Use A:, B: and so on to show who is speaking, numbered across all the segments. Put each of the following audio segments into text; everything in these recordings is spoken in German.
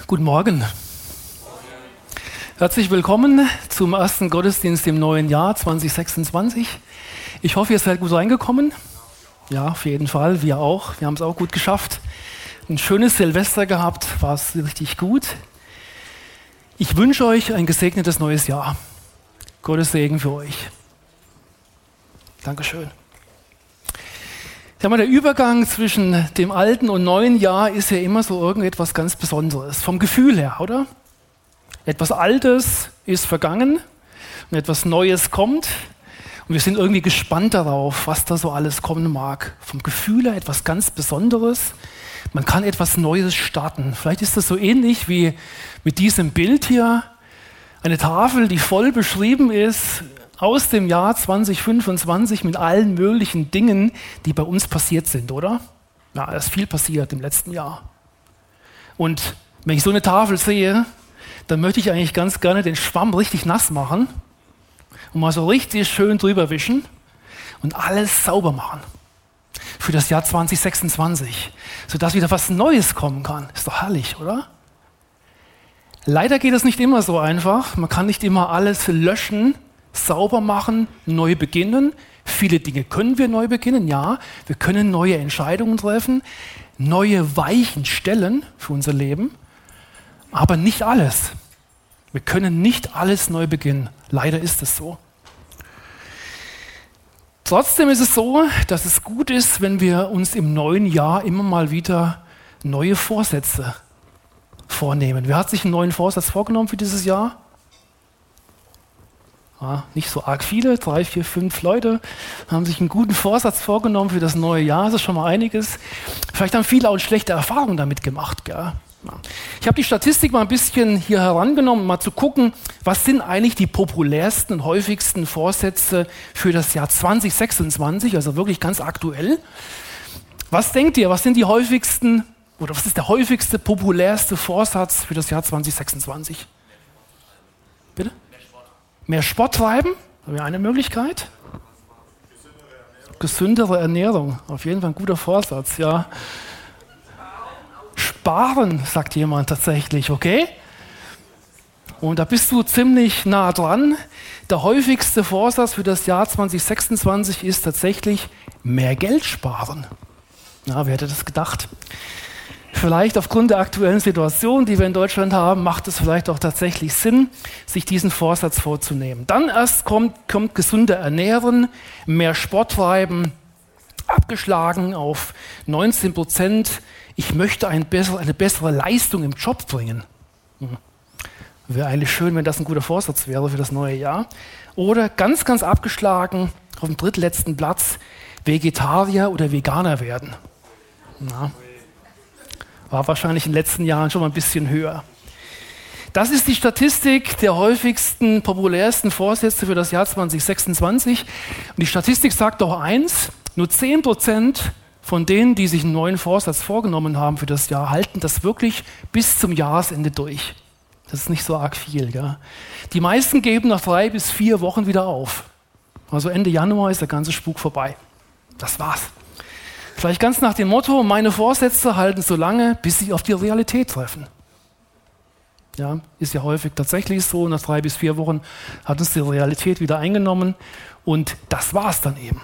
A: Guten Morgen. Herzlich willkommen zum ersten Gottesdienst im neuen Jahr 2026. Ich hoffe, ihr seid gut reingekommen. Ja, auf jeden Fall, wir auch. Wir haben es auch gut geschafft. Ein schönes Silvester gehabt, war es richtig gut. Ich wünsche euch ein gesegnetes neues Jahr. Gottes Segen für euch. Dankeschön. Der Übergang zwischen dem alten und neuen Jahr ist ja immer so irgendetwas ganz Besonderes, vom Gefühl her, oder? Etwas Altes ist vergangen und etwas Neues kommt und wir sind irgendwie gespannt darauf, was da so alles kommen mag. Vom Gefühl her etwas ganz Besonderes. Man kann etwas Neues starten. Vielleicht ist das so ähnlich wie mit diesem Bild hier. Eine Tafel, die voll beschrieben ist aus dem Jahr 2025 mit allen möglichen Dingen, die bei uns passiert sind, oder? Ja, es ist viel passiert im letzten Jahr. Und wenn ich so eine Tafel sehe, dann möchte ich eigentlich ganz gerne den Schwamm richtig nass machen und mal so richtig schön drüber wischen und alles sauber machen für das Jahr 2026, sodass wieder was Neues kommen kann. Ist doch herrlich, oder? Leider geht es nicht immer so einfach. Man kann nicht immer alles löschen, sauber machen, neu beginnen. Viele Dinge können wir neu beginnen, ja. Wir können neue Entscheidungen treffen, neue Weichen stellen für unser Leben, aber nicht alles. Wir können nicht alles neu beginnen. Leider ist es so. Trotzdem ist es so, dass es gut ist, wenn wir uns im neuen Jahr immer mal wieder neue Vorsätze vornehmen. Wer hat sich einen neuen Vorsatz vorgenommen für dieses Jahr? Ja, nicht so arg viele, 3, 4, 5 Leute haben sich einen guten Vorsatz vorgenommen für das neue Jahr. Das ist schon mal einiges. Vielleicht haben viele auch schlechte Erfahrungen damit gemacht. Gell? Ja. Ich habe die Statistik mal ein bisschen hier herangenommen, um mal zu gucken, was sind eigentlich die populärsten und häufigsten Vorsätze für das Jahr 2026, also wirklich ganz aktuell. Was denkt ihr, was sind die häufigsten oder was ist der häufigste, populärste Vorsatz für das Jahr 2026? Bitte? Mehr Sport treiben, haben wir eine Möglichkeit. Gesündere Ernährung, auf jeden Fall ein guter Vorsatz, ja. Sparen, sagt jemand tatsächlich, okay? Und da bist du ziemlich nah dran. Der häufigste Vorsatz für das Jahr 2026 ist tatsächlich mehr Geld sparen. Ja, wer hätte das gedacht? Vielleicht aufgrund der aktuellen Situation, die wir in Deutschland haben, macht es vielleicht auch tatsächlich Sinn, sich diesen Vorsatz vorzunehmen. Dann erst kommt gesunder Ernähren, mehr Sport treiben, abgeschlagen auf 19%. Ich möchte eine bessere Leistung im Job bringen. Wäre eigentlich schön, wenn das ein guter Vorsatz wäre für das neue Jahr. Oder ganz, ganz abgeschlagen, auf dem drittletzten Platz, Vegetarier oder Veganer werden. Na. War wahrscheinlich in den letzten Jahren schon mal ein bisschen höher. Das ist die Statistik der häufigsten, populärsten Vorsätze für das Jahr 2026. Und die Statistik sagt doch eins, nur 10% von denen, die sich einen neuen Vorsatz vorgenommen haben für das Jahr, halten das wirklich bis zum Jahresende durch. Das ist nicht so arg viel. Gell? Die meisten geben nach 3 bis 4 Wochen wieder auf. Also Ende Januar ist der ganze Spuk vorbei. Das war's. Vielleicht ganz nach dem Motto, meine Vorsätze halten so lange, bis sie auf die Realität treffen. Ja, ist ja häufig tatsächlich so, nach 3 bis 4 Wochen hat uns die Realität wieder eingenommen und das war's dann eben.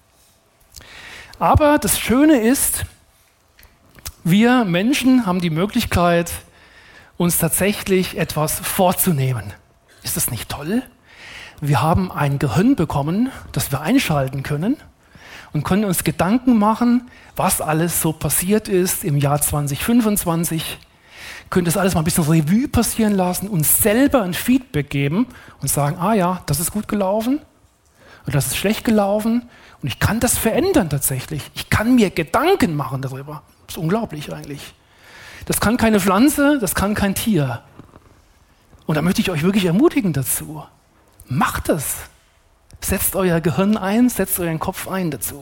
A: Aber das Schöne ist, wir Menschen haben die Möglichkeit, uns tatsächlich etwas vorzunehmen. Ist das nicht toll? Wir haben ein Gehirn bekommen, das wir einschalten können und können uns Gedanken machen, was alles so passiert ist im Jahr 2025. Können das alles mal ein bisschen Revue passieren lassen, uns selber ein Feedback geben und sagen, ah ja, das ist gut gelaufen und das ist schlecht gelaufen und ich kann das verändern tatsächlich. Ich kann mir Gedanken machen darüber. Das ist unglaublich eigentlich. Das kann keine Pflanze, das kann kein Tier. Und da möchte ich euch wirklich ermutigen dazu. Macht es. Setzt euer Gehirn ein, setzt euren Kopf ein dazu.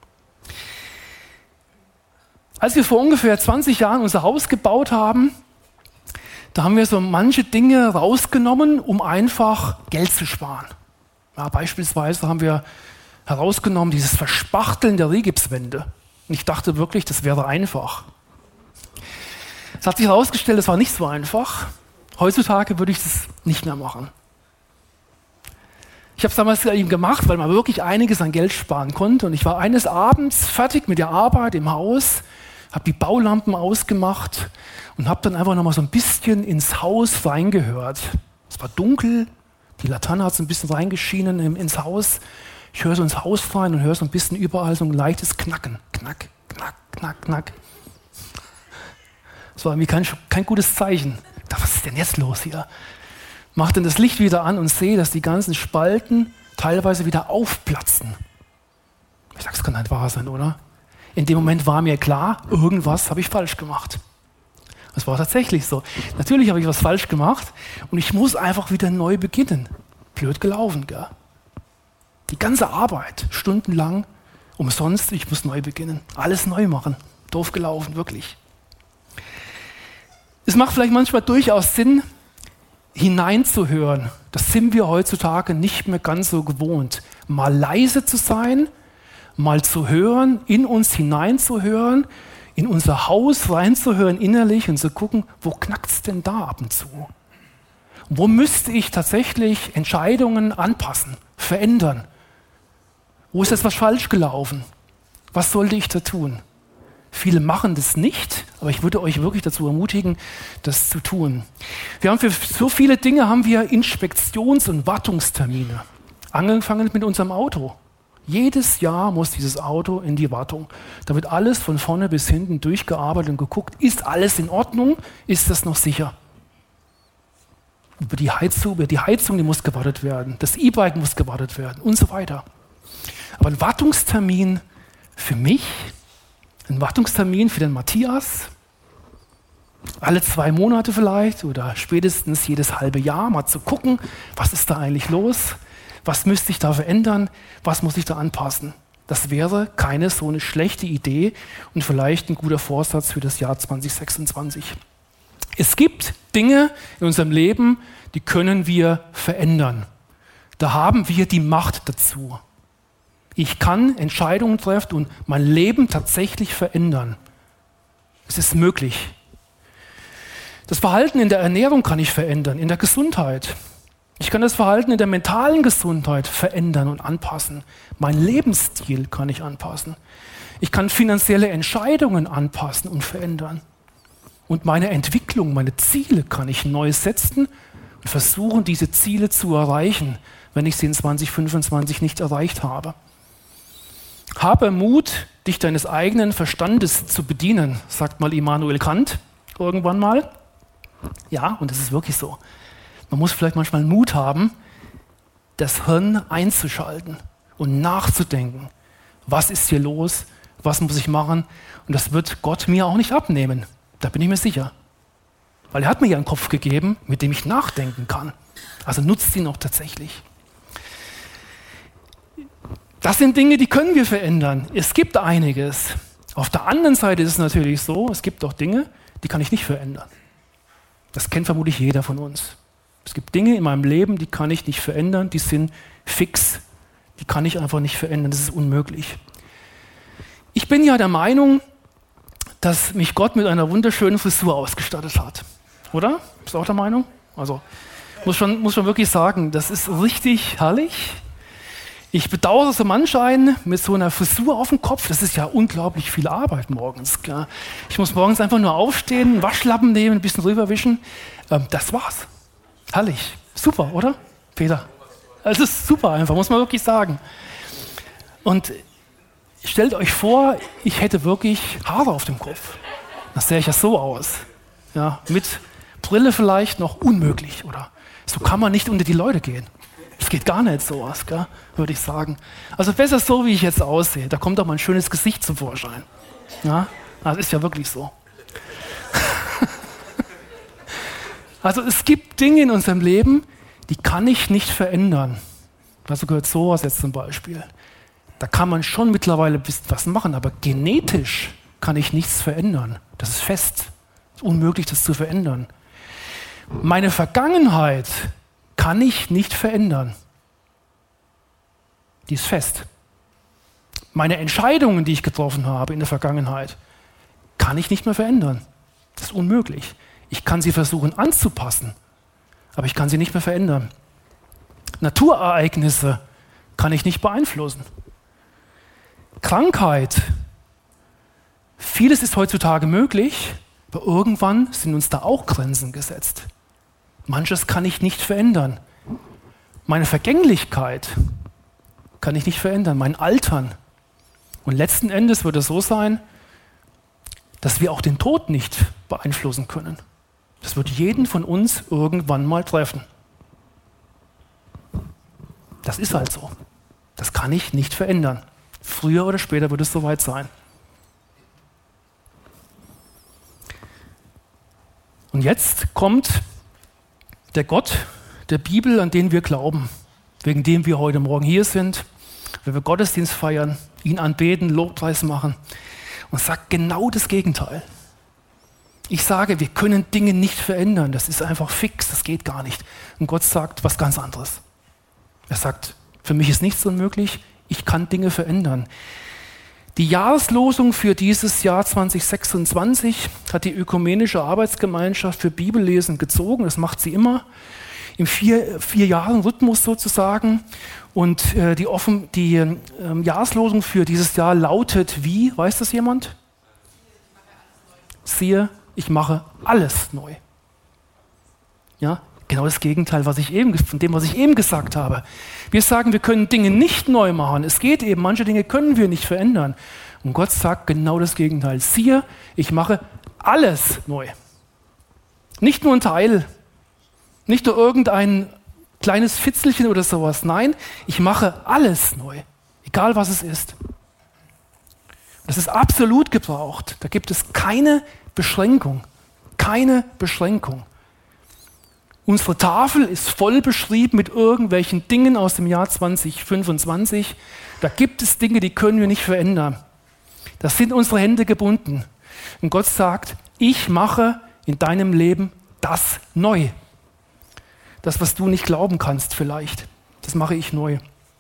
A: Als wir vor ungefähr 20 Jahren unser Haus gebaut haben, da haben wir so manche Dinge rausgenommen, um einfach Geld zu sparen. Ja, beispielsweise haben wir herausgenommen dieses Verspachteln der Rigipswände. Und ich dachte wirklich, das wäre einfach. Es hat sich herausgestellt, es war nicht so einfach. Heutzutage würde ich das nicht mehr machen. Ich habe es damals eben gemacht, weil man wirklich einiges an Geld sparen konnte. Und ich war eines Abends fertig mit der Arbeit im Haus, habe die Baulampen ausgemacht und habe dann einfach nochmal so ein bisschen ins Haus reingehört. Es war dunkel, die Laterne hat so ein bisschen reingeschienen ins Haus. Ich höre so ins Haus rein und höre so ein bisschen überall so ein leichtes Knacken. Knack, knack, knack, knack. Das war mir kein gutes Zeichen. Ich dachte, was ist denn jetzt los hier? Mach dann das Licht wieder an und sehe, dass die ganzen Spalten teilweise wieder aufplatzen. Ich sage, das kann nicht wahr sein, oder? In dem Moment war mir klar, irgendwas habe ich falsch gemacht. Das war tatsächlich so. Natürlich habe ich was falsch gemacht und ich muss einfach wieder neu beginnen. Blöd gelaufen, gell? Die ganze Arbeit, stundenlang, umsonst, ich muss neu beginnen. Alles neu machen. Doof gelaufen, wirklich. Es macht vielleicht manchmal durchaus Sinn, hineinzuhören. Das sind wir heutzutage nicht mehr ganz so gewohnt. Mal leise zu sein, mal zu hören, in uns hineinzuhören, in unser Haus reinzuhören innerlich und zu gucken, wo knackt es denn da ab und zu? Wo müsste ich tatsächlich Entscheidungen anpassen, verändern? Wo ist etwas falsch gelaufen? Was sollte ich da tun? Viele machen das nicht, aber ich würde euch wirklich dazu ermutigen, das zu tun. Wir haben für so viele Dinge Inspektions- und Wartungstermine. Angefangen mit unserem Auto. Jedes Jahr muss dieses Auto in die Wartung. Da wird alles von vorne bis hinten durchgearbeitet und geguckt, ist alles in Ordnung, ist das noch sicher? Über die Heizung, die muss gewartet werden, das E-Bike muss gewartet werden und so weiter. Aber ein Wartungstermin für mich, ein Wartungstermin für den Matthias, alle 2 Monate vielleicht oder spätestens jedes halbe Jahr mal zu gucken, was ist da eigentlich los, was müsste ich da verändern, was muss ich da anpassen. Das wäre keine so eine schlechte Idee und vielleicht ein guter Vorsatz für das Jahr 2026. Es gibt Dinge in unserem Leben, die können wir verändern. Da haben wir die Macht dazu. Ich kann Entscheidungen treffen und mein Leben tatsächlich verändern. Es ist möglich. Das Verhalten in der Ernährung kann ich verändern, in der Gesundheit. Ich kann das Verhalten in der mentalen Gesundheit verändern und anpassen. Mein Lebensstil kann ich anpassen. Ich kann finanzielle Entscheidungen anpassen und verändern. Und meine Entwicklung, meine Ziele kann ich neu setzen und versuchen, diese Ziele zu erreichen, wenn ich sie in 2025 nicht erreicht habe. Habe Mut, dich deines eigenen Verstandes zu bedienen, sagt mal Immanuel Kant irgendwann mal. Ja, und das ist wirklich so. Man muss vielleicht manchmal Mut haben, das Hirn einzuschalten und nachzudenken. Was ist hier los? Was muss ich machen? Und das wird Gott mir auch nicht abnehmen. Da bin ich mir sicher. Weil er hat mir ja einen Kopf gegeben, mit dem ich nachdenken kann. Also nutzt ihn auch tatsächlich. Das sind Dinge, die können wir verändern. Es gibt einiges. Auf der anderen Seite ist es natürlich so, es gibt auch Dinge, die kann ich nicht verändern. Das kennt vermutlich jeder von uns. Es gibt Dinge in meinem Leben, die kann ich nicht verändern, die sind fix. Die kann ich einfach nicht verändern, das ist unmöglich. Ich bin ja der Meinung, dass mich Gott mit einer wunderschönen Frisur ausgestattet hat. Oder? Bist du auch der Meinung? Also muss schon wirklich sagen, das ist richtig herrlich. Ich bedauere so manch einen mit so einer Frisur auf dem Kopf. Das ist ja unglaublich viel Arbeit morgens. Gell? Ich muss morgens einfach nur aufstehen, einen Waschlappen nehmen, ein bisschen rüberwischen. Das war's. Herrlich. Super, oder, Peter? Es ist super einfach, muss man wirklich sagen. Und stellt euch vor, ich hätte wirklich Haare auf dem Kopf. Das sähe ich ja so aus. Ja, mit Brille vielleicht noch unmöglich, oder? So kann man nicht unter die Leute gehen. Das geht gar nicht sowas, gell, würde ich sagen. Also besser so, wie ich jetzt aussehe. Da kommt auch mal ein schönes Gesicht zum Vorschein. Ja, das ist ja wirklich so. Also es gibt Dinge in unserem Leben, die kann ich nicht verändern. Dazu gehört sowas jetzt zum Beispiel. Da kann man schon mittlerweile ein bisschen was machen, aber genetisch kann ich nichts verändern. Das ist fest. Es ist unmöglich, das zu verändern. Meine Vergangenheit kann ich nicht verändern. Die ist fest. Meine Entscheidungen, die ich getroffen habe in der Vergangenheit, kann ich nicht mehr verändern. Das ist unmöglich. Ich kann sie versuchen anzupassen, aber ich kann sie nicht mehr verändern. Naturereignisse kann ich nicht beeinflussen. Krankheit, vieles ist heutzutage möglich, aber irgendwann sind uns da auch Grenzen gesetzt. Manches kann ich nicht verändern. Meine Vergänglichkeit kann ich nicht verändern, mein Altern. Und letzten Endes wird es so sein, dass wir auch den Tod nicht beeinflussen können. Das wird jeden von uns irgendwann mal treffen. Das ist halt so. Das kann ich nicht verändern. Früher oder später wird es soweit sein. Und jetzt kommt der Gott der Bibel, an den wir glauben, wegen dem wir heute Morgen hier sind, wenn wir Gottesdienst feiern, ihn anbeten, Lobpreis machen und sagt genau das Gegenteil. Ich sage, wir können Dinge nicht verändern, das ist einfach fix, das geht gar nicht. Und Gott sagt was ganz anderes. Er sagt, für mich ist nichts unmöglich, ich kann Dinge verändern. Die Jahreslosung für dieses Jahr 2026 hat die Ökumenische Arbeitsgemeinschaft für Bibellesen gezogen, das macht sie immer, im 4 Jahren Rhythmus sozusagen. Und die Jahreslosung für dieses Jahr lautet wie? Weiß das jemand? Siehe, ich mache alles neu. Ja, genau das Gegenteil, von dem, was ich eben gesagt habe. Wir sagen, wir können Dinge nicht neu machen. Es geht eben, manche Dinge können wir nicht verändern. Und Gott sagt genau das Gegenteil. Siehe, ich mache alles neu. Nicht nur ein Teil, nicht nur irgendein kleines Fitzelchen oder sowas. Nein, ich mache alles neu, egal was es ist. Das ist absolut gebraucht. Da gibt es keine Beschränkung. Keine Beschränkung. Unsere Tafel ist voll beschrieben mit irgendwelchen Dingen aus dem Jahr 2025. Da gibt es Dinge, die können wir nicht verändern. Da sind unsere Hände gebunden. Und Gott sagt, ich mache in deinem Leben das neu. Das, was du nicht glauben kannst vielleicht, das mache ich neu.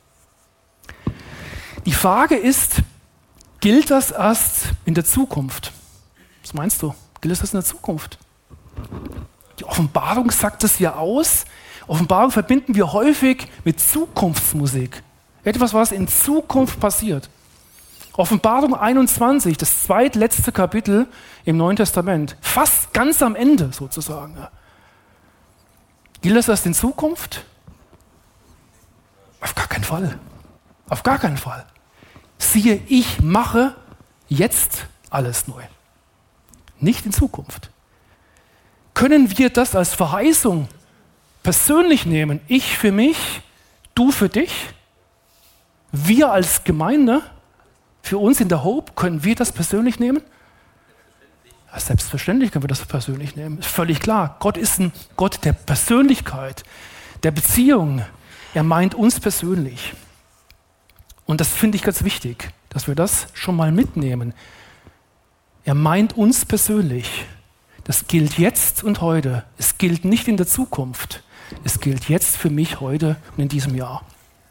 A: Die Frage ist, gilt das erst in der Zukunft? Was meinst du? Gilt das in der Zukunft? Die Offenbarung sagt es ja aus. Offenbarung verbinden wir häufig mit Zukunftsmusik. Etwas, was in Zukunft passiert. Offenbarung 21, das zweitletzte Kapitel im Neuen Testament. Fast ganz am Ende sozusagen. Gilt das erst in Zukunft? Auf gar keinen Fall. Auf gar keinen Fall. Siehe, ich mache jetzt alles neu. Nicht in Zukunft. Können wir das als Verheißung persönlich nehmen? Ich für mich, du für dich? Wir als Gemeinde, für uns in der Hope, können wir das persönlich nehmen? Ja, selbstverständlich können wir das persönlich nehmen. Ist völlig klar. Gott ist ein Gott der Persönlichkeit, der Beziehung. Er meint uns persönlich. Und das finde ich ganz wichtig, dass wir das schon mal mitnehmen. Er meint uns persönlich. Das gilt jetzt und heute. Es gilt nicht in der Zukunft. Es gilt jetzt für mich heute und in diesem Jahr.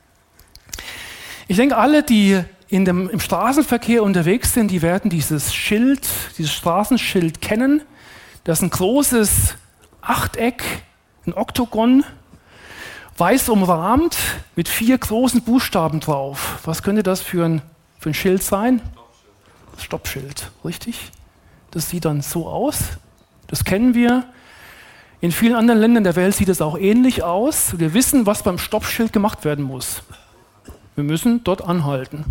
A: Ich denke, alle, die im Straßenverkehr unterwegs sind, die werden dieses Straßenschild kennen. Das ist ein großes Achteck, ein Oktogon, weiß umrahmt mit 4 großen Buchstaben drauf. Was könnte das für ein Schild sein? Stoppschild, richtig? Das sieht dann so aus. Das kennen wir. In vielen anderen Ländern der Welt sieht es auch ähnlich aus. Wir wissen, was beim Stoppschild gemacht werden muss. Wir müssen dort anhalten.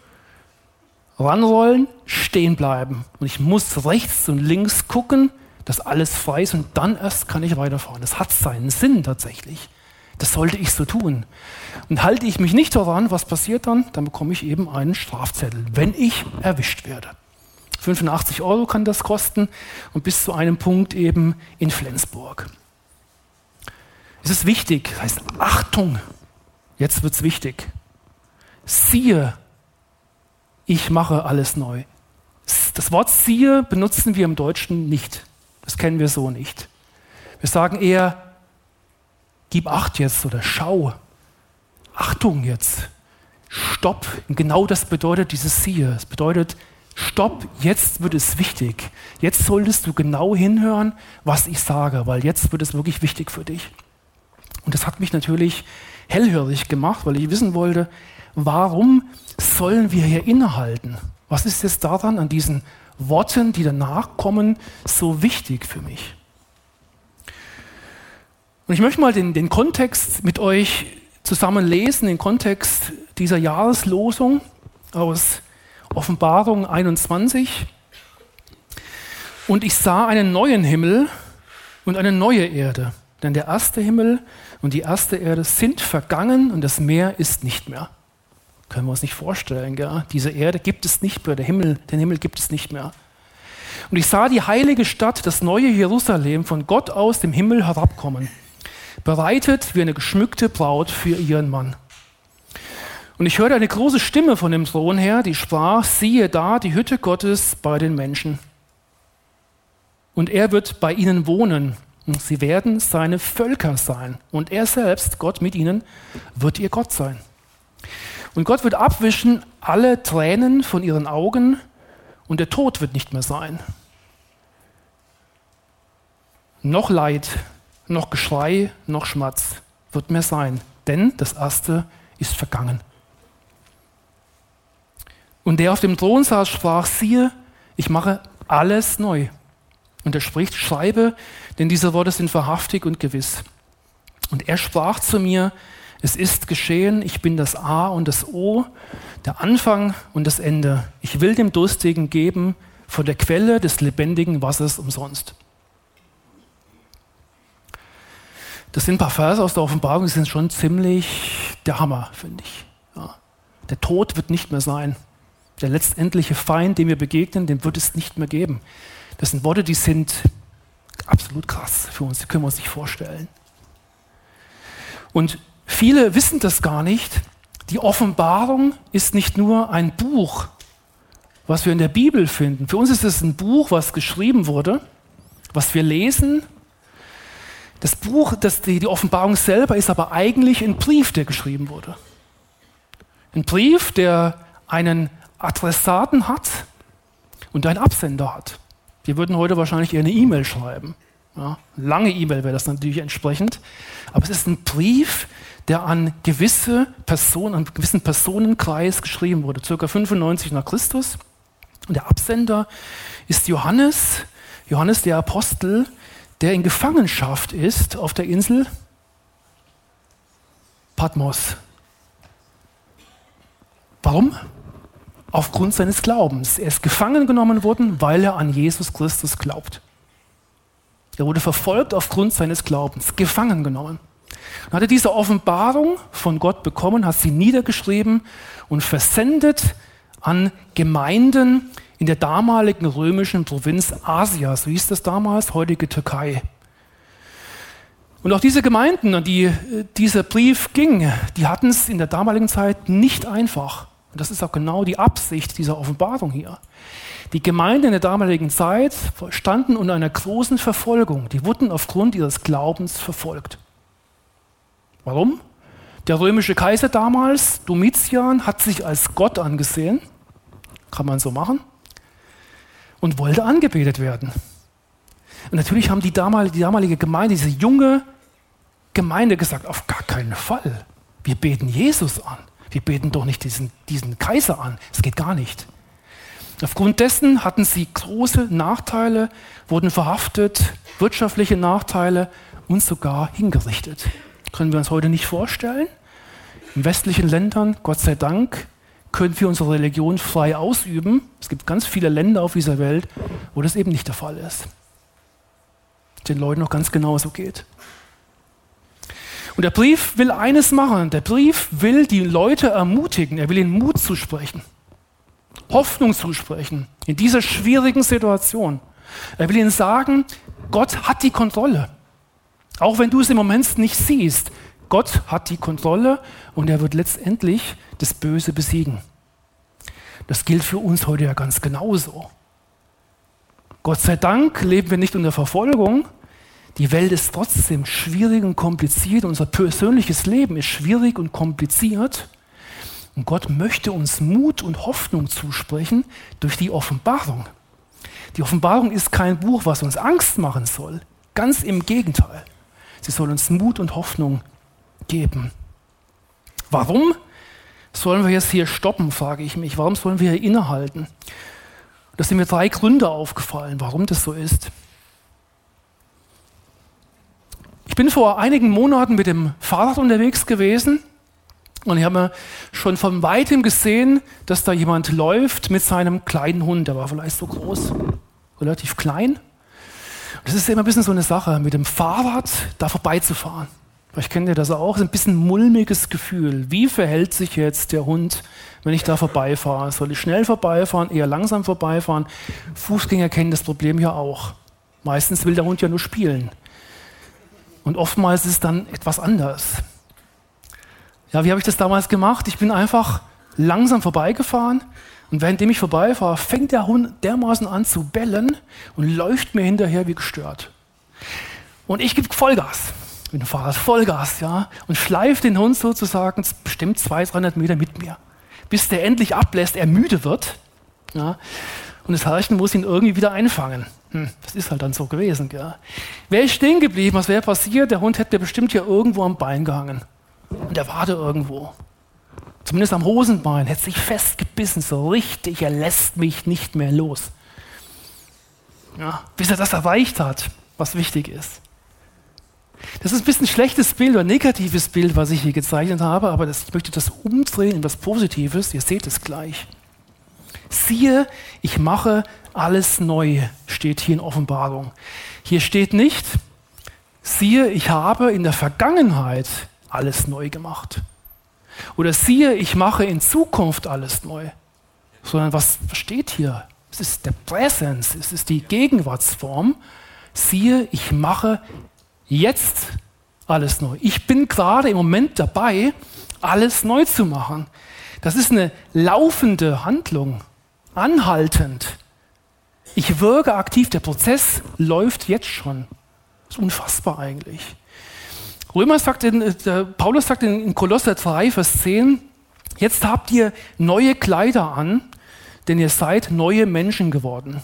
A: Ranrollen, stehen bleiben. Und ich muss rechts und links gucken, dass alles frei ist und dann erst kann ich weiterfahren. Das hat seinen Sinn tatsächlich. Das sollte ich so tun. Und halte ich mich nicht daran, was passiert dann? Dann bekomme ich eben einen Strafzettel, wenn ich erwischt werde. 85 € kann das kosten und bis zu einem Punkt eben in Flensburg. Es ist wichtig, das heißt Achtung, jetzt wird es wichtig. Siehe, ich mache alles neu. Das Wort siehe benutzen wir im Deutschen nicht. Das kennen wir so nicht. Wir sagen eher, gib Acht jetzt oder schau. Achtung jetzt. Stopp. Und genau das bedeutet dieses siehe. Es bedeutet, stopp, jetzt wird es wichtig. Jetzt solltest du genau hinhören, was ich sage, weil jetzt wird es wirklich wichtig für dich. Und das hat mich natürlich hellhörig gemacht, weil ich wissen wollte, warum sollen wir hier innehalten? Was ist jetzt daran an diesen Worten, die danach kommen, so wichtig für mich? Und ich möchte mal den Kontext mit euch zusammen lesen, den Kontext dieser Jahreslosung aus Offenbarung 21. Und ich sah einen neuen Himmel und eine neue Erde, denn der erste Himmel und die erste Erde sind vergangen und das Meer ist nicht mehr. Können wir uns nicht vorstellen, gell? Diese Erde gibt es nicht mehr, den Himmel gibt es nicht mehr. Und ich sah die heilige Stadt, das neue Jerusalem, von Gott aus dem Himmel herabkommen, bereitet wie eine geschmückte Braut für ihren Mann. Und ich hörte eine große Stimme von dem Thron her, die sprach, siehe da, die Hütte Gottes bei den Menschen. Und er wird bei ihnen wohnen, und sie werden seine Völker sein. Und er selbst, Gott mit ihnen, wird ihr Gott sein. Und Gott wird abwischen alle Tränen von ihren Augen, und der Tod wird nicht mehr sein. Noch Leid, noch Geschrei, noch Schmerz wird mehr sein, denn das Erste ist vergangen. Und der auf dem Thron saß, sprach, siehe, ich mache alles neu. Und er spricht, schreibe, denn diese Worte sind wahrhaftig und gewiss. Und er sprach zu mir, es ist geschehen, ich bin das A und das O, der Anfang und das Ende. Ich will dem Durstigen geben von der Quelle des lebendigen Wassers umsonst. Das sind ein paar Verse aus der Offenbarung, die sind schon ziemlich der Hammer, finde ich. Ja. Der Tod wird nicht mehr sein. Der letztendliche Feind, dem wir begegnen, den wird es nicht mehr geben. Das sind Worte, die sind absolut krass für uns, die können wir uns nicht vorstellen. Und viele wissen das gar nicht. Die Offenbarung ist nicht nur ein Buch, was wir in der Bibel finden. Für uns ist es ein Buch, was geschrieben wurde, was wir lesen. Das Buch, die Offenbarung selber ist aber eigentlich ein Brief, der geschrieben wurde. Ein Brief, der einen Adressaten hat und einen Absender hat. Die würden heute wahrscheinlich eher eine E-Mail schreiben. Ja, lange E-Mail wäre das natürlich entsprechend. Aber es ist ein Brief, der an gewisse Personen, an einen gewissen Personenkreis geschrieben wurde, ca. 95 nach Christus. Und der Absender ist Johannes der Apostel, der in Gefangenschaft ist auf der Insel Patmos. Warum? Aufgrund seines Glaubens. Er ist gefangen genommen worden, weil er an Jesus Christus glaubt. Er wurde verfolgt aufgrund seines Glaubens, gefangen genommen. Dann hat er diese Offenbarung von Gott bekommen, hat sie niedergeschrieben und versendet an Gemeinden in der damaligen römischen Provinz Asia, so hieß das damals, heutige Türkei. Und auch diese Gemeinden, an die dieser Brief ging, die hatten es in der damaligen Zeit nicht einfach. Und das ist auch genau die Absicht dieser Offenbarung hier. Die Gemeinden in der damaligen Zeit standen unter einer großen Verfolgung. Die wurden aufgrund ihres Glaubens verfolgt. Warum? Der römische Kaiser damals, Domitian, hat sich als Gott angesehen, kann man so machen, und wollte angebetet werden. Und natürlich haben die damalige Gemeinde, diese junge Gemeinde gesagt, auf gar keinen Fall. Wir beten Jesus an. Wir beten doch nicht diesen Kaiser an. Das geht gar nicht. Aufgrund dessen hatten sie große Nachteile, wurden verhaftet, wirtschaftliche Nachteile und sogar hingerichtet. Können wir uns heute nicht vorstellen. In westlichen Ländern, Gott sei Dank, können wir unsere Religion frei ausüben. Es gibt ganz viele Länder auf dieser Welt, wo das eben nicht der Fall ist. Den Leuten noch ganz genauso geht. Und der Brief will eines machen. Der Brief will die Leute ermutigen. Er will ihnen Mut zusprechen. Hoffnung zusprechen in dieser schwierigen Situation. Er will ihnen sagen, Gott hat die Kontrolle. Auch wenn du es im Moment nicht siehst, Gott hat die Kontrolle und er wird letztendlich das Böse besiegen. Das gilt für uns heute ja ganz genauso. Gott sei Dank leben wir nicht unter Verfolgung. Die Welt ist trotzdem schwierig und kompliziert. Unser persönliches Leben ist schwierig und kompliziert. Und Gott möchte uns Mut und Hoffnung zusprechen durch die Offenbarung. Die Offenbarung ist kein Buch, was uns Angst machen soll. Ganz im Gegenteil. Sie soll uns Mut und Hoffnung geben. Warum sollen wir jetzt hier stoppen, frage ich mich. Warum sollen wir hier innehalten? Da sind mir 3 Gründe aufgefallen, warum das so ist. Ich bin vor einigen Monaten mit dem Fahrrad unterwegs gewesen und ich habe schon von weitem gesehen, dass da jemand läuft mit seinem kleinen Hund. Der war vielleicht so groß, relativ klein. Das ist immer ein bisschen so eine Sache, mit dem Fahrrad da vorbeizufahren. Vielleicht kennt ihr das auch, das ist ein bisschen ein mulmiges Gefühl. Wie verhält sich jetzt der Hund, wenn ich da vorbeifahre? Soll ich schnell vorbeifahren, eher langsam vorbeifahren? Fußgänger kennen das Problem ja auch. Meistens will der Hund ja nur spielen. Und oftmals ist es dann etwas anders. Ja, wie habe ich das damals gemacht? Ich bin einfach langsam vorbeigefahren und währenddem ich vorbeifahre, fängt der Hund dermaßen an zu bellen und läuft mir hinterher wie gestört. Und ich gebe Vollgas. Mit dem Fahrrad Vollgas, ja, und schleife den Hund sozusagen bestimmt 200-300 Meter mit mir, bis der endlich ablässt, er müde wird, ja, und das Herrchen muss ihn irgendwie wieder einfangen. Das ist halt dann so gewesen. Gell. Wäre ich stehen geblieben, was wäre passiert? Der Hund hätte bestimmt hier irgendwo am Bein gehangen. Und der Wade irgendwo. Zumindest am Hosenbein, hätte sich festgebissen, so richtig, er lässt mich nicht mehr los. Ja, bis er das erreicht hat, was wichtig ist. Das ist ein bisschen ein schlechtes Bild oder ein negatives Bild, was ich hier gezeichnet habe, aber ich möchte das umdrehen in etwas Positives. Ihr seht es gleich. Siehe, ich mache alles neu, steht hier in Offenbarung. Hier steht nicht, siehe, ich habe in der Vergangenheit alles neu gemacht. Oder siehe, ich mache in Zukunft alles neu. Sondern was steht hier? Es ist der Präsens, es ist die Gegenwartsform. Siehe, ich mache jetzt alles neu. Ich bin gerade im Moment dabei, alles neu zu machen. Das ist eine laufende Handlung, anhaltend. Ich wirke aktiv, der Prozess läuft jetzt schon. Das ist unfassbar eigentlich. Paulus sagt in Kolosser 3, Vers 10, jetzt habt ihr neue Kleider an, denn ihr seid neue Menschen geworden.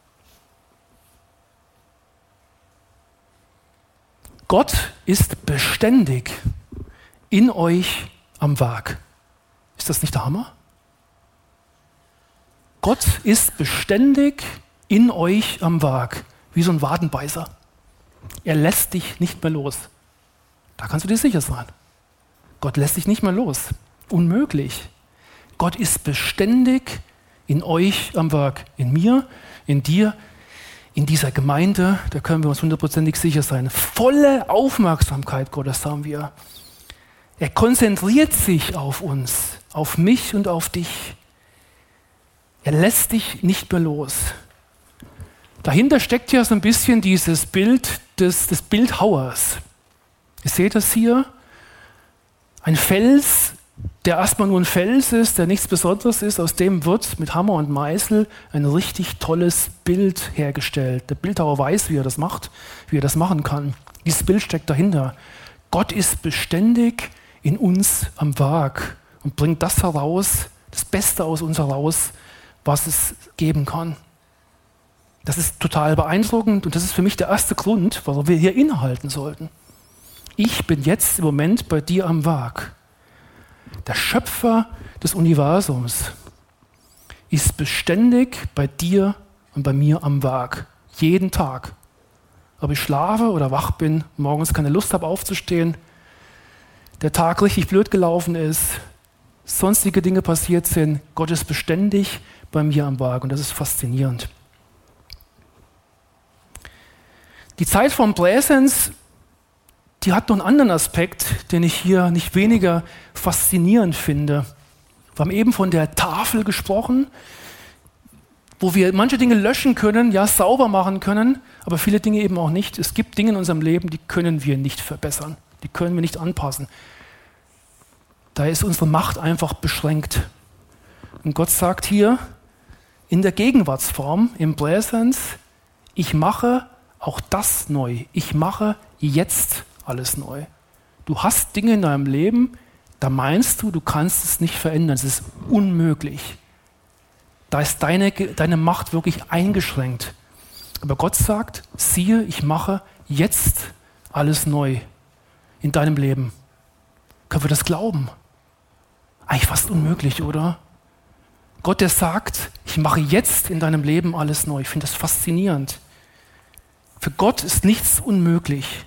A: Gott ist beständig in euch am Werk. Ist das nicht der Hammer? Gott ist beständig in euch am Werk, wie so ein Wadenbeißer. Er lässt dich nicht mehr los. Da kannst du dir sicher sein. Gott lässt dich nicht mehr los. Unmöglich. Gott ist beständig in euch am Werk. In mir, in dir, in dieser Gemeinde, da können wir uns hundertprozentig sicher sein. Volle Aufmerksamkeit Gottes haben wir. Er konzentriert sich auf uns, auf mich und auf dich. Er lässt dich nicht mehr los. Dahinter steckt ja so ein bisschen dieses Bild des Bildhauers. Ihr seht das hier. Ein Fels, der erstmal nur ein Fels ist, der nichts Besonderes ist, aus dem wird mit Hammer und Meißel ein richtig tolles Bild hergestellt. Der Bildhauer weiß, wie er das macht, wie er das machen kann. Dieses Bild steckt dahinter. Gott ist beständig in uns am Werk und bringt das heraus, das Beste aus uns heraus, was es geben kann. Das ist total beeindruckend und das ist für mich der erste Grund, warum wir hier innehalten sollten. Ich bin jetzt im Moment bei dir am Werk. Der Schöpfer des Universums ist beständig bei dir und bei mir am Werk. Jeden Tag. Ob ich schlafe oder wach bin, morgens keine Lust habe aufzustehen, der Tag richtig blöd gelaufen ist, sonstige Dinge passiert sind, Gott ist beständig bei mir am Werk und das ist faszinierend. Die Zeit vom Präsens, die hat noch einen anderen Aspekt, den ich hier nicht weniger faszinierend finde. Wir haben eben von der Tafel gesprochen, wo wir manche Dinge löschen können, ja, sauber machen können, aber viele Dinge eben auch nicht. Es gibt Dinge in unserem Leben, die können wir nicht verbessern, die können wir nicht anpassen. Da ist unsere Macht einfach beschränkt. Und Gott sagt hier in der Gegenwartsform, im Präsens, ich mache auch das neu. Ich mache jetzt alles neu. Du hast Dinge in deinem Lem, da meinst du kannst es nicht verändern. Es ist unmöglich. Da ist deine Macht wirklich eingeschränkt. Aber Gott sagt, siehe, ich mache jetzt alles neu in deinem Leben. Können wir das glauben? Eigentlich fast unmöglich, oder? Gott, der sagt, ich mache jetzt in deinem Leben alles neu. Ich finde das faszinierend. Für Gott ist nichts unmöglich.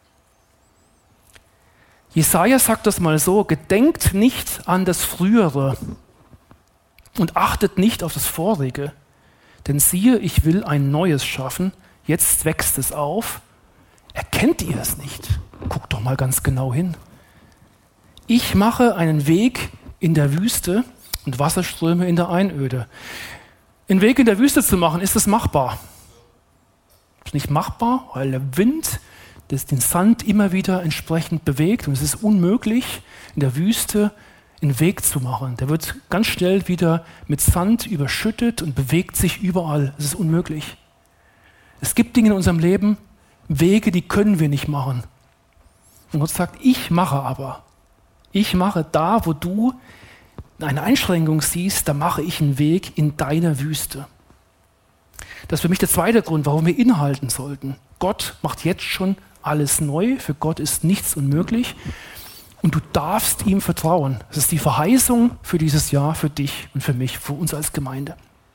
A: Jesaja sagt das mal so: Gedenkt nicht an das Frühere und achtet nicht auf das Vorige. Denn siehe, ich will ein Neues schaffen. Jetzt wächst es auf. Erkennt ihr es nicht? Guckt doch mal ganz genau hin. Ich mache einen Weg in der Wüste und Wasserströme in der Einöde. Einen Weg in der Wüste zu machen, ist es machbar? Ist nicht machbar, weil der Wind den Sand immer wieder entsprechend bewegt und es ist unmöglich, in der Wüste einen Weg zu machen. Der wird ganz schnell wieder mit Sand überschüttet und bewegt sich überall. Es ist unmöglich. Es gibt Dinge in unserem Leben, Wege, die können wir nicht machen. Und Gott sagt, ich mache aber. Ich mache da, wo du eine Einschränkung siehst, da mache ich einen Weg in deiner Wüste. Das ist für mich der zweite Grund, warum wir innehalten sollten. Gott macht jetzt schon alles neu. Für Gott ist nichts unmöglich. Und du darfst ihm vertrauen. Das ist die Verheißung für dieses Jahr, für dich und für mich, für uns als Gemeinde.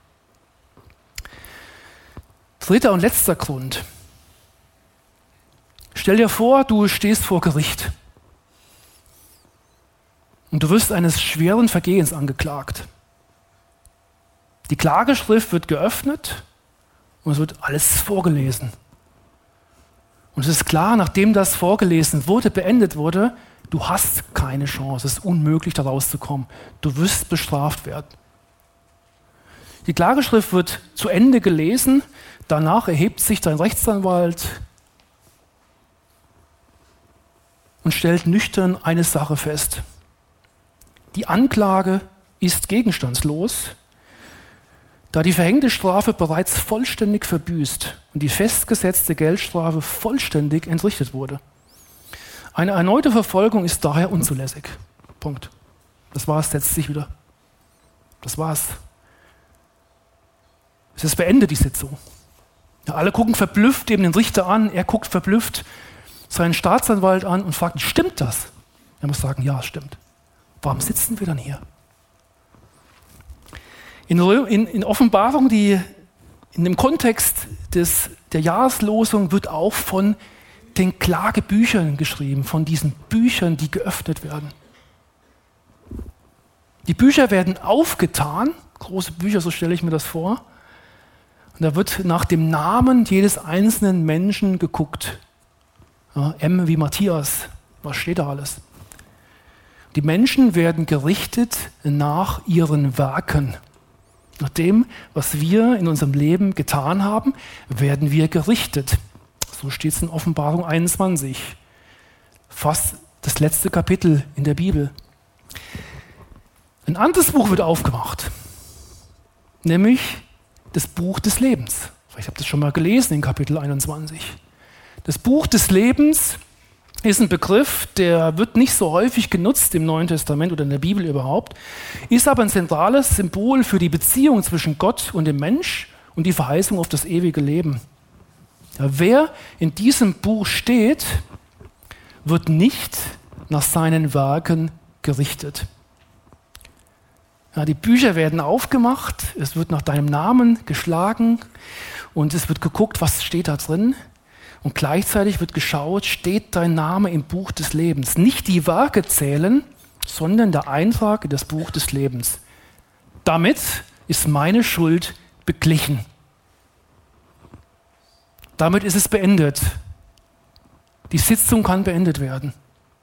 A: Dritter und letzter Grund. Stell dir vor, du stehst vor Gericht. Und du wirst eines schweren Vergehens angeklagt. Die Klageschrift wird geöffnet und es wird alles vorgelesen. Und es ist klar, nachdem das vorgelesen wurde, beendet wurde, du hast keine Chance. Es ist unmöglich, da rauszukommen. Du wirst bestraft werden. Die Klageschrift wird zu Ende gelesen. Danach erhebt sich dein Rechtsanwalt und stellt nüchtern eine Sache fest. Die Anklage ist gegenstandslos, da die verhängte Strafe bereits vollständig verbüßt und die festgesetzte Geldstrafe vollständig entrichtet wurde. Eine erneute Verfolgung ist daher unzulässig. Punkt. Das war's, setzt sich wieder. Das war's. Es ist beendet, die Sitzung. Ja, alle gucken verblüfft eben den Richter an, er guckt verblüfft seinen Staatsanwalt an und fragt, stimmt das? Er muss sagen, ja, es stimmt. Warum sitzen wir dann hier? In Offenbarung, in dem Kontext der Jahreslosung, wird auch von den Klagebüchern geschrieben, von diesen Büchern, die geöffnet werden. Die Bücher werden aufgetan, große Bücher, so stelle ich mir das vor. Und da wird nach dem Namen jedes einzelnen Menschen geguckt. Ja, M wie Matthias, was steht da alles? Die Menschen werden gerichtet nach ihren Werken. Nach dem, was wir in unserem Leben getan haben, werden wir gerichtet. So steht es in Offenbarung 21. Fast das letzte Kapitel in der Bibel. Ein anderes Buch wird aufgemacht, nämlich das Buch des Lebens. Vielleicht habt ihr das schon mal gelesen in Kapitel 21. Das Buch des Lebens ist ein Begriff, der wird nicht so häufig genutzt im Neuen Testament oder in der Bibel überhaupt, ist aber ein zentrales Symbol für die Beziehung zwischen Gott und dem Mensch und die Verheißung auf das ewige Leben. Ja, wer in diesem Buch steht, wird nicht nach seinen Werken gerichtet. Ja, die Bücher werden aufgemacht, es wird nach deinem Namen geschlagen und es wird geguckt, was steht da drin. Und gleichzeitig wird geschaut, steht dein Name im Buch des Lebens. Nicht die Werke zählen, sondern der Eintrag in das Buch des Lebens. Damit ist meine Schuld beglichen. Damit ist es beendet. Die Sitzung kann beendet werden.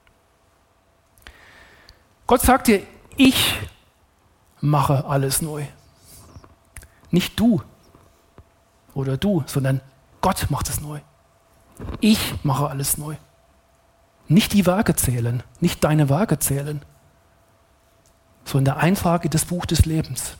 A: Gott sagt dir, ich mache alles neu. Nicht du oder du, sondern Gott macht es neu. Ich mache alles neu. Nicht die Werke zählen, nicht deine Werke zählen, sondern der Eintrag in das Buch des Lebens.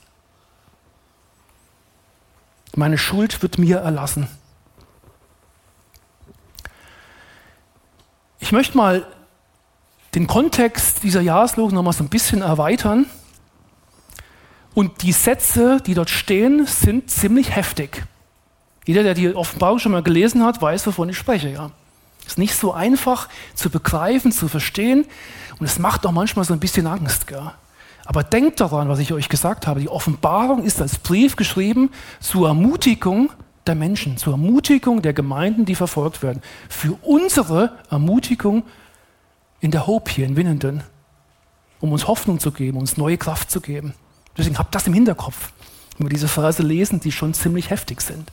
A: Meine Schuld wird mir erlassen. Ich möchte mal den Kontext dieser Jahreslosung noch mal so ein bisschen erweitern. Und die Sätze, die dort stehen, sind ziemlich heftig. Jeder, der die Offenbarung schon mal gelesen hat, weiß, wovon ich spreche. Ja. Ist nicht so einfach zu begreifen, zu verstehen. Und es macht auch manchmal so ein bisschen Angst. Gell? Aber denkt daran, was ich euch gesagt habe. Die Offenbarung ist als Brief geschrieben zur Ermutigung der Menschen, zur Ermutigung der Gemeinden, die verfolgt werden. Für unsere Ermutigung in der Hope hier in Winnenden. Um uns Hoffnung zu geben, uns neue Kraft zu geben. Deswegen habt das im Hinterkopf, wenn wir diese Verse lesen, die schon ziemlich heftig sind.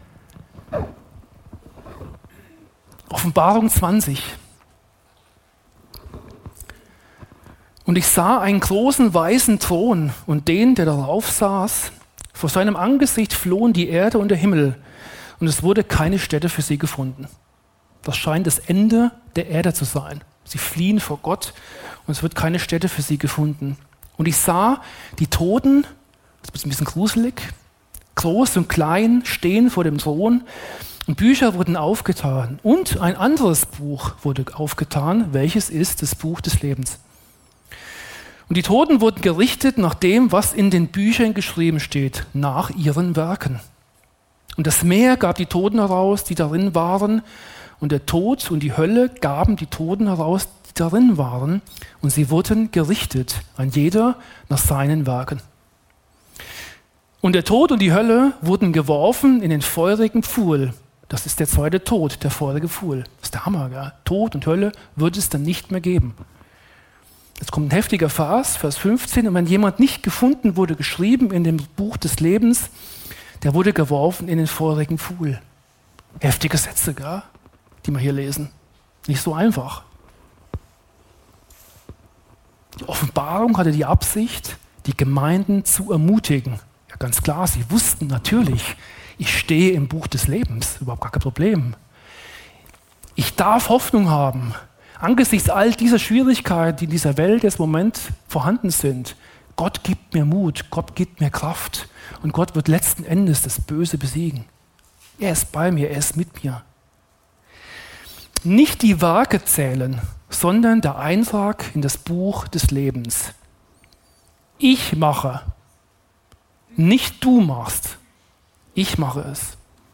A: Offenbarung 20. Und ich sah einen großen weißen Thron und den, der darauf saß. Vor seinem Angesicht flohen die Erde und der Himmel und es wurde keine Stätte für sie gefunden. Das scheint das Ende der Erde zu sein. Sie fliehen vor Gott und es wird keine Stätte für sie gefunden. Und ich sah die Toten, das ist ein bisschen gruselig, groß und klein, stehen vor dem Thron und Bücher wurden aufgetan. Und ein anderes Buch wurde aufgetan, welches ist das Buch des Lebens. Und die Toten wurden gerichtet nach dem, was in den Büchern geschrieben steht, nach ihren Werken. Und das Meer gab die Toten heraus, die darin waren, und der Tod und die Hölle gaben die Toten heraus, die darin waren, und sie wurden gerichtet, ein jeder nach seinen Werken. Und der Tod und die Hölle wurden geworfen in den feurigen Pfuhl. Das ist der zweite Tod, der feurige Pfuhl. Das ist der Hammer, gell? Tod und Hölle wird es dann nicht mehr geben. Jetzt kommt ein heftiger Vers, Vers 15. Und wenn jemand nicht gefunden wurde, geschrieben in dem Buch des Lebens, der wurde geworfen in den feurigen Pfuhl. Heftige Sätze, gell? Die wir hier lesen. Nicht so einfach. Die Offenbarung hatte die Absicht, die Gemeinden zu ermutigen. Ja, ganz klar, sie wussten natürlich, ich stehe im Buch des Lebens, überhaupt gar kein Problem. Ich darf Hoffnung haben, angesichts all dieser Schwierigkeiten, die in dieser Welt jetzt im Moment vorhanden sind. Gott gibt mir Mut, Gott gibt mir Kraft und Gott wird letzten Endes das Böse besiegen. Er ist bei mir, er ist mit mir. Nicht die Werke zählen, sondern der Eintrag in das Buch des Lebens. Ich mache, nicht du machst. Ich mache es.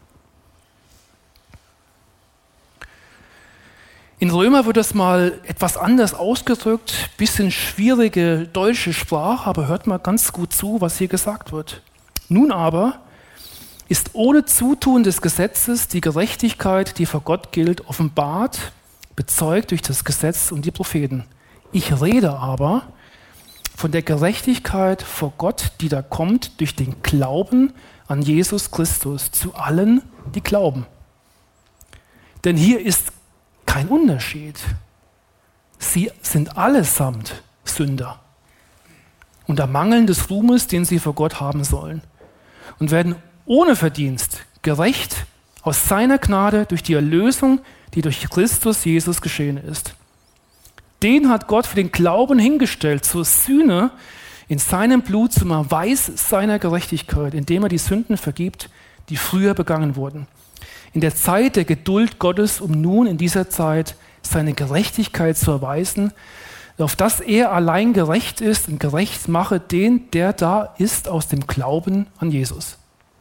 A: In Römer wird das mal etwas anders ausgedrückt, bisschen schwierige deutsche Sprache, aber hört mal ganz gut zu, was hier gesagt wird. Nun aber ist ohne Zutun des Gesetzes die Gerechtigkeit, die vor Gott gilt, offenbart, bezeugt durch das Gesetz und die Propheten. Ich rede aber von der Gerechtigkeit vor Gott, die da kommt durch den Glauben an Jesus Christus, zu allen, die glauben. Denn hier ist kein Unterschied. Sie sind allesamt Sünder und der Mangel des Ruhmes, den sie vor Gott haben sollen, und werden ohne Verdienst gerecht aus seiner Gnade durch die Erlösung, die durch Christus Jesus geschehen ist. Den hat Gott für den Glauben hingestellt zur Sühne in seinem Blut zum Erweis seiner Gerechtigkeit, indem er die Sünden vergibt, die früher begangen wurden. In der Zeit der Geduld Gottes, um nun in dieser Zeit seine Gerechtigkeit zu erweisen, auf dass er allein gerecht ist und gerecht mache den, der da ist, aus dem Glauben an Jesus.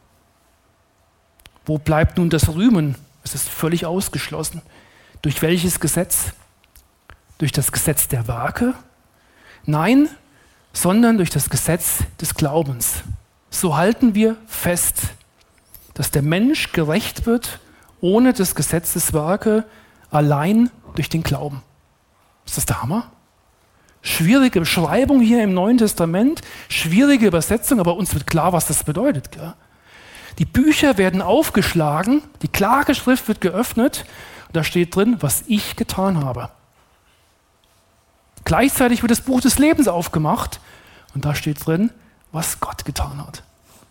A: Wo bleibt nun das Rühmen? Es ist völlig ausgeschlossen. Durch welches Gesetz? Durch das Gesetz der Werke? Nein, sondern durch das Gesetz des Glaubens. So halten wir fest, dass der Mensch gerecht wird ohne das Gesetz des Werke, allein durch den Glauben. Ist das der Hammer? Schwierige Beschreibung hier im Neuen Testament, schwierige Übersetzung, aber uns wird klar, was das bedeutet. Gell? Die Bücher werden aufgeschlagen, die Klageschrift wird geöffnet und da steht drin, was ich getan habe. Gleichzeitig wird das Buch des Lebens aufgemacht und da steht drin, was Gott getan hat.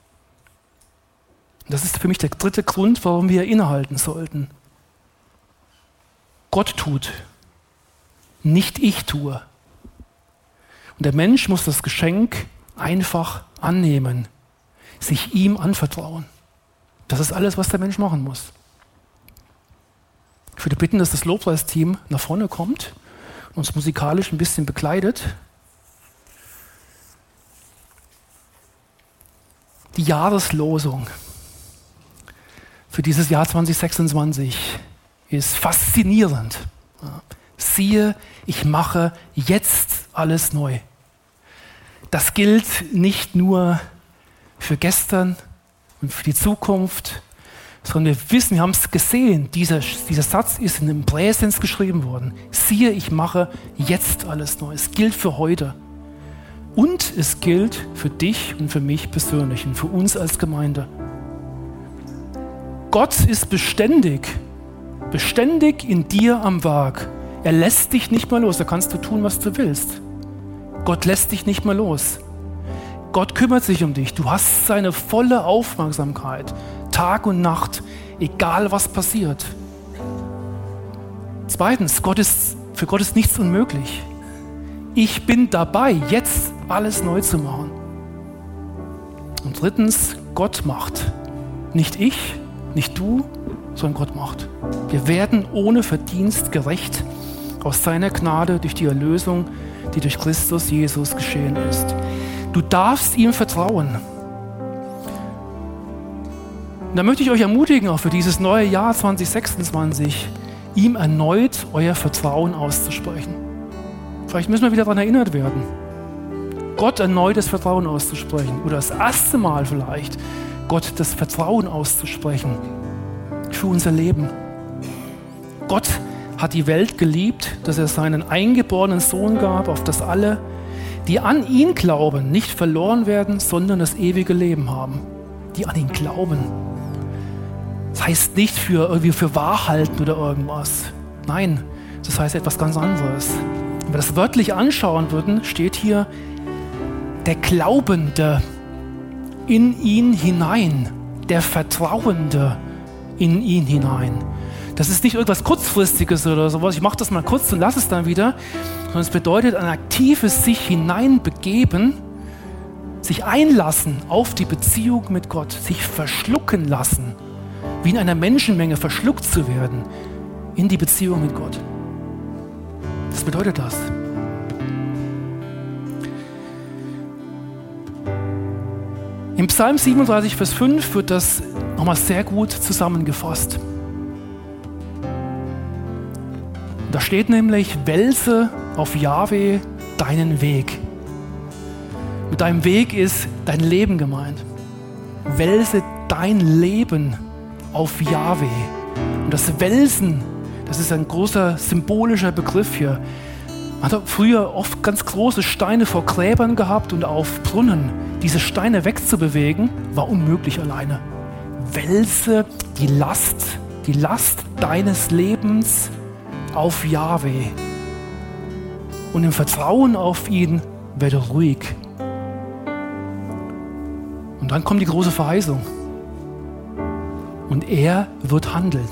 A: Und das ist für mich der dritte Grund, warum wir innehalten sollten. Gott tut, nicht ich tue. Und der Mensch muss das Geschenk einfach annehmen, sich ihm anvertrauen. Das ist alles, was der Mensch machen muss. Ich würde bitten, dass das Lobpreisteam nach vorne kommt. uns musikalisch ein bisschen begleitet. Die Jahreslosung für dieses Jahr 2026 ist faszinierend. Siehe, ich mache jetzt alles neu. Das gilt nicht nur für gestern und für die Zukunft, sondern wir wissen, wir haben es gesehen, dieser Satz ist in einem Präsens geschrieben worden. Siehe, ich mache jetzt alles neu. Es gilt für heute. Und es gilt für dich und für mich persönlich und für uns als Gemeinde. Gott ist beständig in dir am Werk. Er lässt dich nicht mehr los, da kannst du tun, was du willst. Gott lässt dich nicht mehr los. Gott kümmert sich um dich. Du hast seine volle Aufmerksamkeit, Tag und Nacht, egal was passiert. Zweitens, für Gott ist nichts unmöglich. Ich bin dabei, jetzt alles neu zu machen. Und drittens, Gott macht. Nicht ich, nicht du, sondern Gott macht. Wir werden ohne Verdienst gerecht aus seiner Gnade durch die Erlösung, die durch Christus Jesus geschehen ist. Du darfst ihm vertrauen. Und da möchte ich euch ermutigen, auch für dieses neue Jahr 2026, ihm erneut euer Vertrauen auszusprechen. Vielleicht müssen wir wieder daran erinnert werden, Gott erneut das Vertrauen auszusprechen. Oder das erste Mal vielleicht, Gott das Vertrauen auszusprechen für unser Leben. Gott hat die Welt geliebt, dass er seinen eingeborenen Sohn gab, auf das alle, die an ihn glauben, nicht verloren werden, sondern das ewige Leben haben. Die an ihn glauben. Das heißt nicht irgendwie für wahr halten oder irgendwas. Nein, das heißt etwas ganz anderes. Wenn wir das wörtlich anschauen würden, steht hier, der Glaubende in ihn hinein, der Vertrauende in ihn hinein. Das ist nicht irgendwas Kurzfristiges oder sowas, ich mache das mal kurz und lasse es dann wieder, sondern es bedeutet ein aktives sich hineinbegeben, sich einlassen auf die Beziehung mit Gott, sich verschlucken lassen, wie in einer Menschenmenge verschluckt zu werden in die Beziehung mit Gott. Was bedeutet das? Im Psalm 37, Vers 5 wird das nochmal sehr gut zusammengefasst. Da steht nämlich, wälze auf Jahwe deinen Weg. Mit deinem Weg ist dein Leben gemeint. Wälze dein Leben auf Jahwe. Und das Wälzen, das ist ein großer symbolischer Begriff hier. Man hat früher oft ganz große Steine vor Gräbern gehabt und auf Brunnen. Diese Steine wegzubewegen, war unmöglich alleine. Wälze die Last deines Lebens auf Jahwe. Und im Vertrauen auf ihn werde ruhig. Und dann kommt die große Verheißung. Und er wird handeln.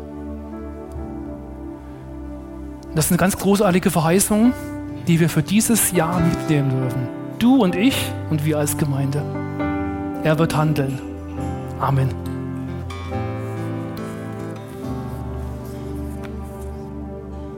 A: Das ist eine ganz großartige Verheißung, die wir für dieses Jahr mitnehmen dürfen. Du und ich und wir als Gemeinde. Er wird handeln. Amen.